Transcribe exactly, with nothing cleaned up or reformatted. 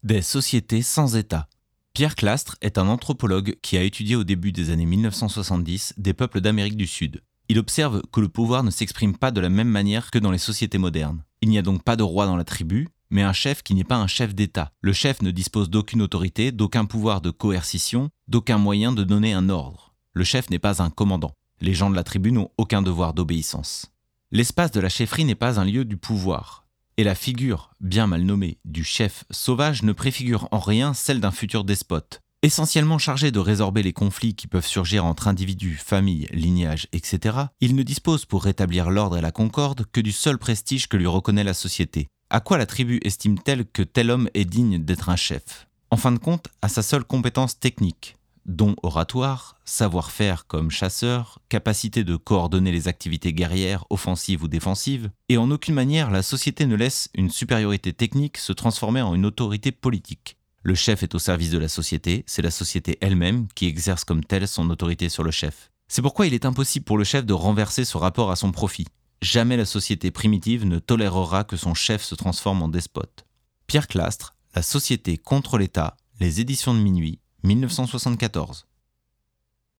Des sociétés sans État. Pierre Clastre est un anthropologue qui a étudié au début des années mille neuf cent soixante-dix des peuples d'Amérique du Sud. Il observe que le pouvoir ne s'exprime pas de la même manière que dans les sociétés modernes. Il n'y a donc pas de roi dans la tribu, mais un chef qui n'est pas un chef d'État. Le chef ne dispose d'aucune autorité, d'aucun pouvoir de coercition, d'aucun moyen de donner un ordre. Le chef n'est pas un commandant. Les gens de la tribu n'ont aucun devoir d'obéissance. L'espace de la chefferie n'est pas un lieu du pouvoir. Et la figure, bien mal nommée, du chef sauvage ne préfigure en rien celle d'un futur despote. Essentiellement chargé de résorber les conflits qui peuvent surgir entre individus, familles, lignages, et cetera, il ne dispose pour rétablir l'ordre et la concorde que du seul prestige que lui reconnaît la société. À quoi la tribu estime-t-elle que tel homme est digne d'être un chef ? En fin de compte, à sa seule compétence technique, dons oratoire, savoir-faire comme chasseur, capacité de coordonner les activités guerrières, offensives ou défensives, et en aucune manière la société ne laisse une supériorité technique se transformer en une autorité politique. Le chef est au service de la société, c'est la société elle-même qui exerce comme telle son autorité sur le chef. C'est pourquoi il est impossible pour le chef de renverser ce rapport à son profit. Jamais la société primitive ne tolérera que son chef se transforme en despote. Pierre Clastre, La société contre l'État, les éditions de Minuit, mille neuf cent soixante-quatorze.